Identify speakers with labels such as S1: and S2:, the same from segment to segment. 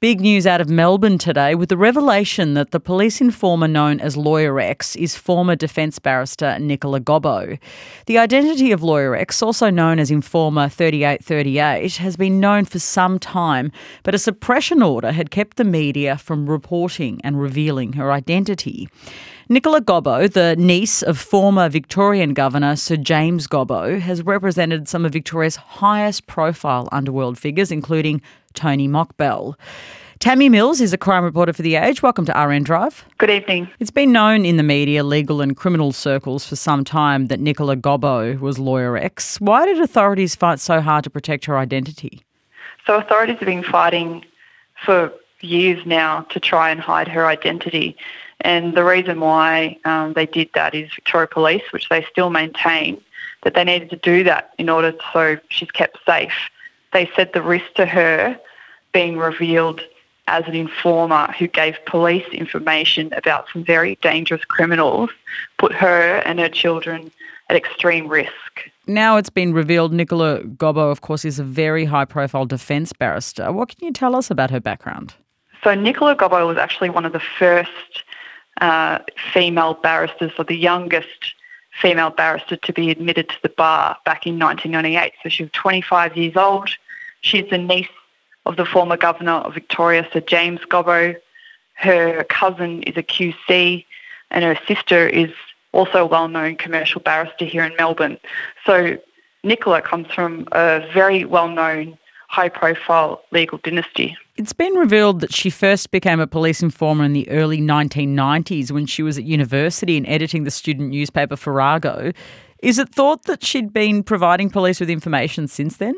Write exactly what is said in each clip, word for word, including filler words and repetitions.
S1: Big news out of Melbourne today with the revelation that the police informer known as Lawyer X is former defence barrister Nicola Gobbo. The identity of Lawyer X, also known as Informer thirty-eight thirty-eight, has been known for some time, but a suppression order had kept the media from reporting and revealing her identity. Nicola Gobbo, the niece of former Victorian Governor Sir James Gobbo, has represented some of Victoria's highest profile underworld figures, including Tony Mockbell. Tammy Mills is a crime reporter for The Age. Welcome to R N Drive.
S2: Good evening.
S1: It's been known in the media, legal and criminal circles for some time that Nicola Gobbo was Lawyer X. Why did authorities fight so hard to protect her identity?
S2: So authorities have been fighting for years now to try and hide her identity. And the reason why um, they did that is Victoria Police, which they still maintain, that they needed to do that in order so she's kept safe. They said the risk to her being revealed as an informer who gave police information about some very dangerous criminals put her and her children at extreme risk.
S1: Now it's been revealed Nicola Gobbo, of course, is a very high-profile defence barrister. What can you tell us about her background?
S2: So Nicola Gobbo was actually one of the first uh, female barristers, or the youngest female barrister to be admitted to the bar back in nineteen ninety-eight. So she was twenty-five years old. She's the niece of the former Governor of Victoria, Sir James Gobbo. Her cousin is a Q C and her sister is also a well-known commercial barrister here in Melbourne. So Nicola comes from a very well-known, high-profile legal dynasty.
S1: It's been revealed that she first became a police informer in the early nineteen nineties when she was at university and editing the student newspaper Farrago. Is it thought that she'd been providing police with information since then?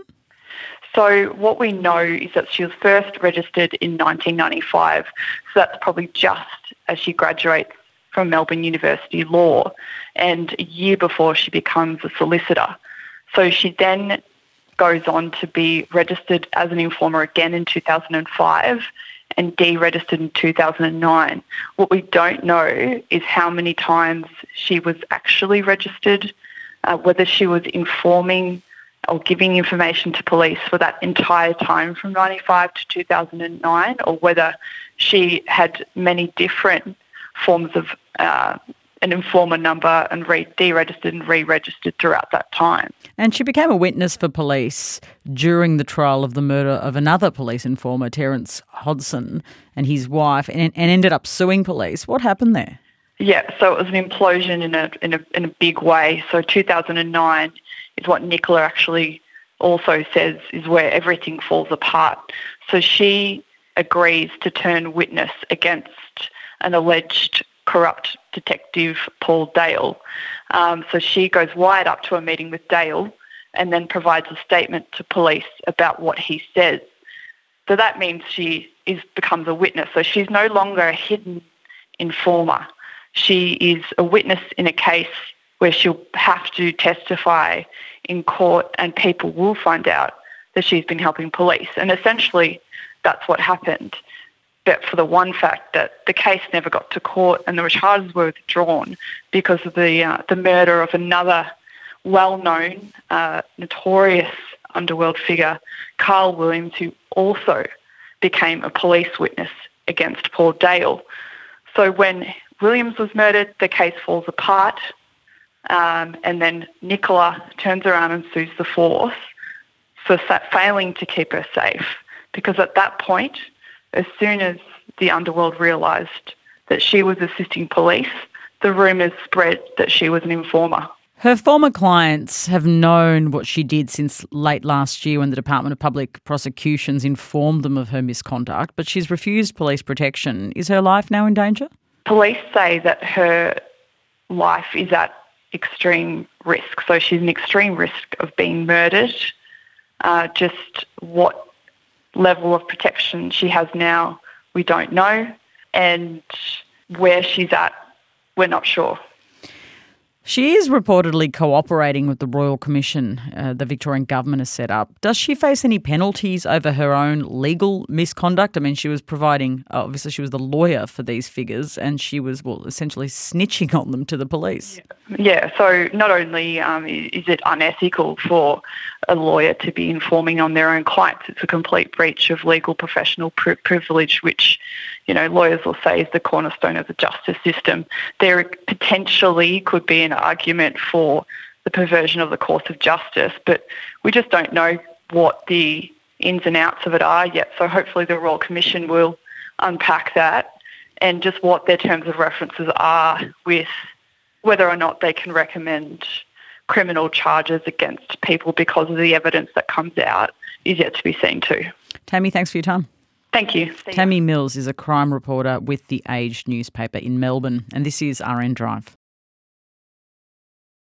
S2: So what we know is that she was first registered in nineteen ninety-five. So that's probably just as she graduates from Melbourne University Law, and a year before she becomes a solicitor. So she then goes on to be registered as an informer again in two thousand five and deregistered in two thousand nine. What we don't know is how many times she was actually registered, uh, whether she was informing or giving information to police for that entire time from ninety-five to two thousand nine, or whether she had many different forms of uh, an informer number and re- deregistered and re-registered throughout that time.
S1: And she became a witness for police during the trial of the murder of another police informer, Terence Hodson, and his wife, and, and ended up suing police. What happened there?
S2: Yeah, so it was an implosion in a in a in a big way. So two thousand nine is what Nicola actually also says is where everything falls apart. So she agrees to turn witness against an alleged corrupt detective, Paul Dale. Um, so she goes wired up to a meeting with Dale and then provides a statement to police about what he says. So that means she is becomes a witness. So she's no longer a hidden informer. She is a witness in a case where she'll have to testify in court and people will find out that she's been helping police. And essentially that's what happened. But for the one fact that the case never got to court and the charges were withdrawn because of the uh, the murder of another well-known, uh, notorious underworld figure, Carl Williams, who also became a police witness against Paul Dale. So when Williams was murdered, the case falls apart, um, and then Nicola turns around and sues the force for failing to keep her safe, because at that point, as soon as the underworld realised that she was assisting police, the rumours spread that she was an informer.
S1: Her former clients have known what she did since late last year when the Department of Public Prosecutions informed them of her misconduct, but she's refused police protection. Is her life now in danger?
S2: Police say that her life is at extreme risk. So she's in extreme risk of being murdered. Uh, just what level of protection she has now, we don't know. And where she's at, we're not sure.
S1: She is reportedly cooperating with the Royal Commission uh, the Victorian government has set up. Does she face any penalties over her own legal misconduct? I mean, she was providing, obviously she was the lawyer for these figures and she was, well, essentially snitching on them to the police.
S2: Yeah, so not only um, is it unethical for a lawyer to be informing on their own clients. It's a complete breach of legal professional pri- privilege, which, you know, lawyers will say is the cornerstone of the justice system. There potentially could be an argument for the perversion of the course of justice, but we just don't know what the ins and outs of it are yet. So hopefully the Royal Commission will unpack that and just what their terms of references are with whether or not they can recommend criminal charges against people because of the evidence that comes out is yet to be seen too.
S1: Tammy, thanks for your time.
S2: Thank you.
S1: Tammy Mills is a crime reporter with The Age newspaper in Melbourne, and this is R N Drive.